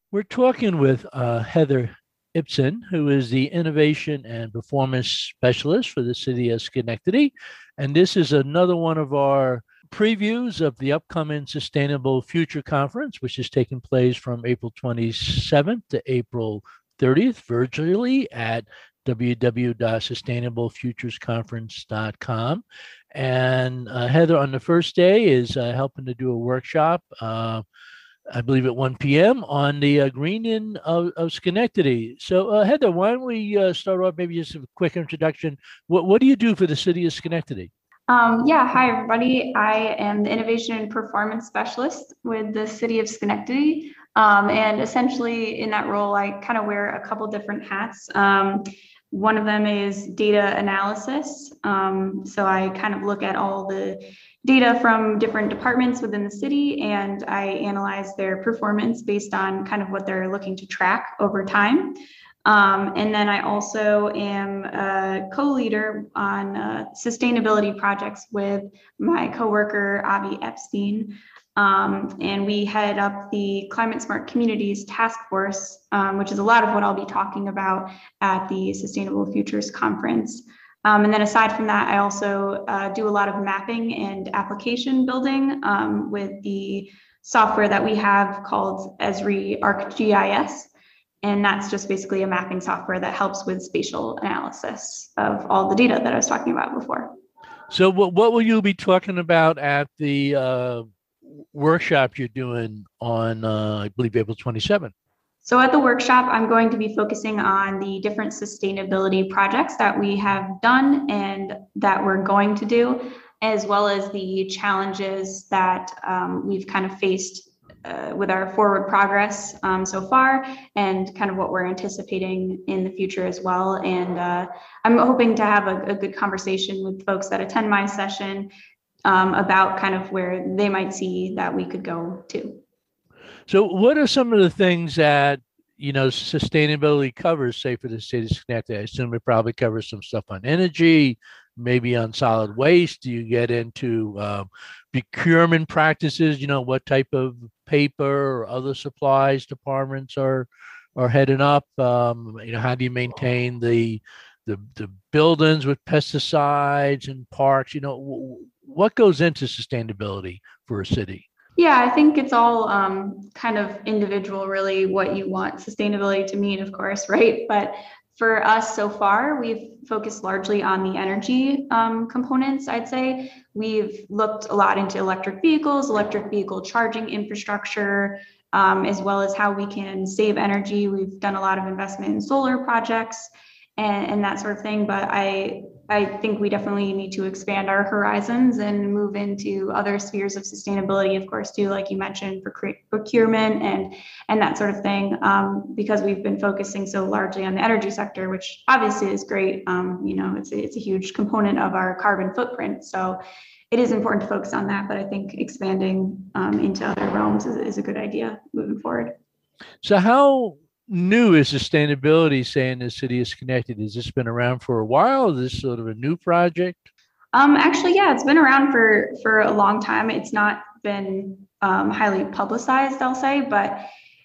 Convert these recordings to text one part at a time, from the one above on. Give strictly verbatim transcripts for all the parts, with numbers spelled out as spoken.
We're talking with uh, Heather Ibsen, who is the Innovation and Performance Specialist for the City of Schenectady. And this is another one of our previews of the upcoming Sustainable Future Conference, which is taking place from April twenty-seventh to April thirtieth virtually at w w w dot sustainable futures conference dot com. And uh, Heather, on the first day, is uh, helping to do a workshop. Uh, I believe at one p m on the uh, Green of, of Schenectady. So, uh, Heather, why don't we uh, start off maybe just a quick introduction? What, what do you do for the city of Schenectady? Um, yeah, hi everybody. I am the Innovation and Performance Specialist with the City of Schenectady. Um, and essentially in that role, I kind of wear a couple different hats. Um, one of them is data analysis. Um, so I kind of look at all the data from different departments within the city and I analyze their performance based on kind of what they're looking to track over time. Um, and then I also am a co-leader on uh, sustainability projects with my coworker, Avi Epstein. Um, and we head up the Climate Smart Communities Task Force, um, which is a lot of what I'll be talking about at the Sustainable Futures Conference. Um, and then aside from that, I also uh, do a lot of mapping and application building um, with the software that we have called Esri ArcGIS. And that's just basically a mapping software that helps with spatial analysis of all the data that I was talking about before. So, what, what will you be talking about at the uh, workshop you're doing on, uh, I believe, April twenty-seventh? So at the workshop, I'm going to be focusing on the different sustainability projects that we have done and that we're going to do, as well as the challenges that um, we've kind of faced uh, with our forward progress um, so far, and kind of what we're anticipating in the future as well. And uh, I'm hoping to have a, a good conversation with folks that attend my session um, about kind of where they might see that we could go to. So, what are some of the things that you know sustainability covers, say for the state of Schenectady? I assume it probably covers some stuff on energy, maybe on solid waste. Do you get into uh, procurement practices? You know, what type of paper or other supplies departments are are heading up? Um, you know, how do you maintain the the the buildings with pesticides and parks? You know, w- what goes into sustainability for a city? Yeah, I think it's all um, kind of individual, really, what you want sustainability to mean, of course, right? But for us so far, we've focused largely on the energy um, components, I'd say. We've looked a lot into electric vehicles, electric vehicle charging infrastructure, um, as well as how we can save energy. We've done a lot of investment in solar projects and, and that sort of thing. But I I think we definitely need to expand our horizons and move into other spheres of sustainability, of course, too, like you mentioned, for procurement and and that sort of thing, um, because we've been focusing so largely on the energy sector, which obviously is great. Um, you know, it's a, it's a huge component of our carbon footprint. So it is important to focus on that, but I think expanding um, into other realms is, is a good idea moving forward. So, how new is sustainability, say, in the city of Schenectady? Has this been around for a while? Is this sort of a new project? Um, actually, yeah, it's been around for for a long time. It's not been um, highly publicized, I'll say, but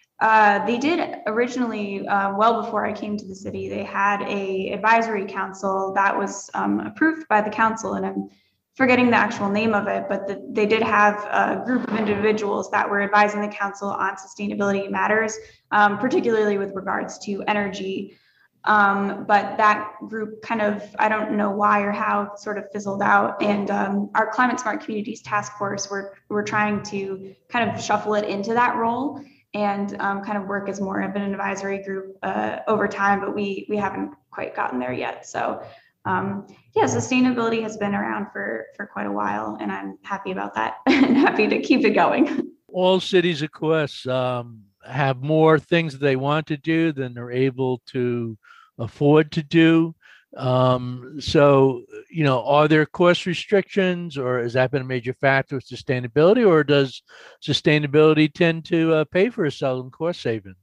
uh, they did originally, uh, well before I came to the city, they had a advisory council that was um, approved by the council, and I'm forgetting the actual name of it, but the, they did have a group of individuals that were advising the council on sustainability matters, um, particularly with regards to energy. Um, but that group kind of, I don't know why or how, sort of fizzled out. And um, our Climate Smart Communities Task Force, we're, we're trying to kind of shuffle it into that role and um, kind of work as more of an advisory group uh, over time, but we we haven't quite gotten there yet. So um, yeah, sustainability has been around for, for quite a while, and I'm happy about that and happy to keep it going. All cities, of course, um, have more things that they want to do than they're able to afford to do. Um, so, you know, are there cost restrictions, or has that been a major factor with sustainability, or does sustainability tend to uh, pay for itself in cost savings?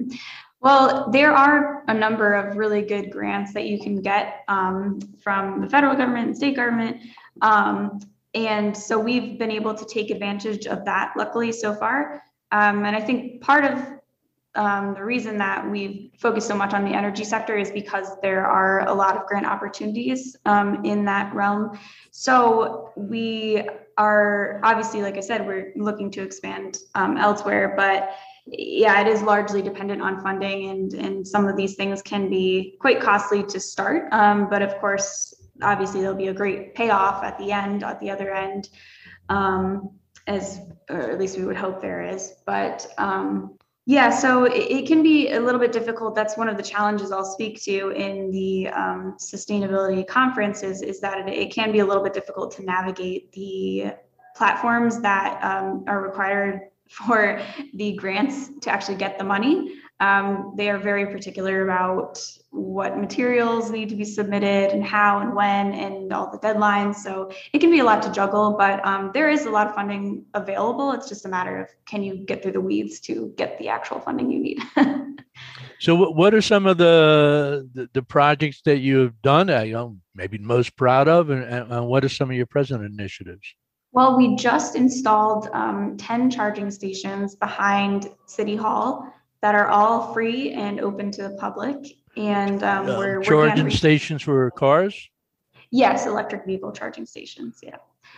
Well, there are a number of really good grants that you can get um, from the federal government and state government. Um, and so we've been able to take advantage of that, luckily, so far. Um, and I think part of um, the reason that we've focused so much on the energy sector is because there are a lot of grant opportunities um, in that realm. So we are obviously, like I said, we're looking to expand um, elsewhere, but yeah, it is largely dependent on funding, and, and some of these things can be quite costly to start. Um, but of course, obviously there'll be a great payoff at the end, at the other end, um, as, or at least we would hope there is. But um, yeah, so it, it can be a little bit difficult. That's one of the challenges I'll speak to in the um, sustainability conferences, is that it, it can be a little bit difficult to navigate the platforms that um, are required for the grants to actually get the money. Um, they are very particular about what materials need to be submitted and how and when and all the deadlines. So it can be a lot to juggle, but um, there is a lot of funding available. It's just a matter of, can you get through the weeds to get the actual funding you need? So what are some of the, the, the projects that you've done, uh, you know, maybe most proud of, and, and what are some of your present initiatives? Well, we just installed um, ten charging stations behind City Hall that are all free and open to the public. And um, uh, we're charging stations for cars? Yes, electric vehicle charging stations, yeah.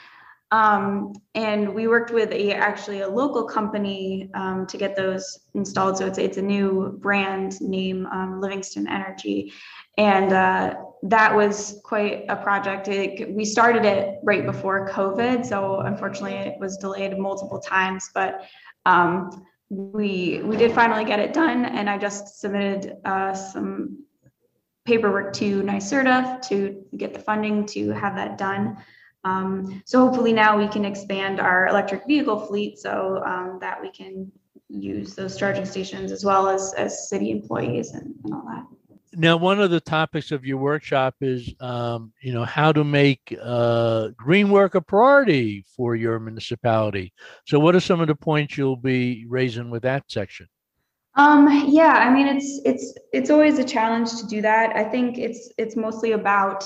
Um, and we worked with a actually a local company um, to get those installed. So it's it's a new brand name, um, Livingston Energy, and uh, that was quite a project. It, we started it right before COVID, so unfortunately it was delayed multiple times. But um, we we did finally get it done, and I just submitted uh, some paperwork to NYSERDA to get the funding to have that done. Um, so hopefully now we can expand our electric vehicle fleet so um, that we can use those charging stations as well as, as city employees and, and all that. Now, one of the topics of your workshop is, um, you know, how to make uh, green work a priority for your municipality. So what are some of the points you'll be raising with that section? Um, yeah, I mean, it's, it's, it's always a challenge to do that. I think it's, it's mostly about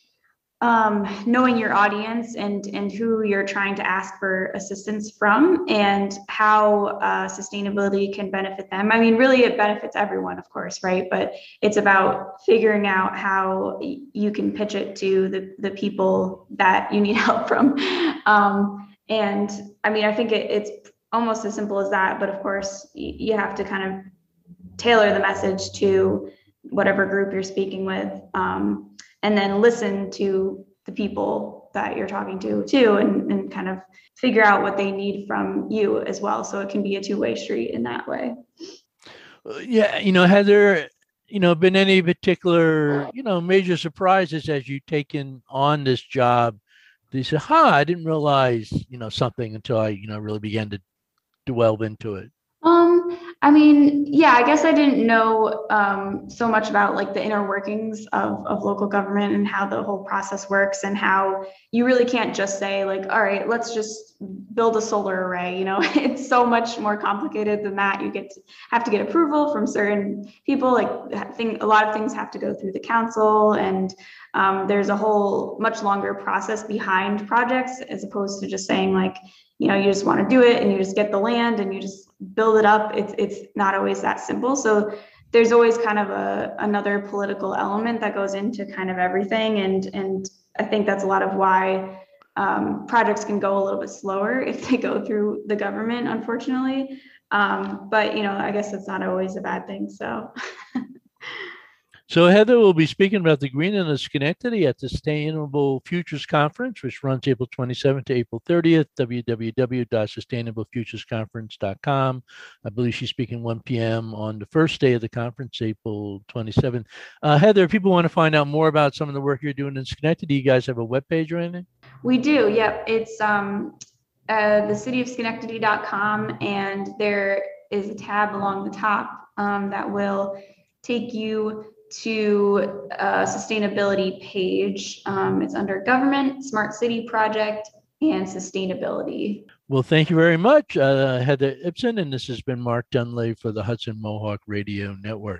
um, knowing your audience and, and who you're trying to ask for assistance from, and how uh, sustainability can benefit them. I mean, really it benefits everyone, of course, right? But it's about figuring out how you can pitch it to the, the people that you need help from. Um, and I mean, I think it, it's almost as simple as that, but of course you have to kind of tailor the message to whatever group you're speaking with. Um, and then listen to the people that you're talking to too, and, and kind of figure out what they need from you as well. So it can be a two-way street in that way. Yeah, you know, has there, you know, been any particular, you know, major surprises as you've taken on this job? They said, huh, I didn't realize, you know, something until I, you know, really began to delve into it. Um, I mean, yeah, I guess I didn't know um, so much about like the inner workings of, of local government and how the whole process works, and how you really can't just say like, all right, let's just build a solar array. You know, it's so much more complicated than that. You get to have to get approval from certain people. Like thing, a lot of things have to go through the council, and um, there's a whole much longer process behind projects, as opposed to just saying like, you know, you just want to do it and you just get the land and you just build it up. It's it's not always that simple. So there's always kind of a another political element that goes into kind of everything. And and I think that's a lot of why um, projects can go a little bit slower if they go through the government, unfortunately. Um, but, you know, I guess it's not always a bad thing. So. So Heather will be speaking about the greening of Schenectady at the Sustainable Futures Conference, which runs April twenty-seventh to April thirtieth, w w w dot sustainable futures conference dot com. I believe she's speaking one p.m. on the first day of the conference, April twenty-seventh. Uh, Heather, if people want to find out more about some of the work you're doing in Schenectady, you guys have a webpage or anything? We do, yep. It's um, uh, the city of schenectady dot com, and there is a tab along the top um, that will take you to a sustainability page. Um, it's under government, smart city project, and sustainability. Well, thank you very much, uh, Heather Ibsen, and this has been Mark Dunley for the Hudson Mohawk Radio Network.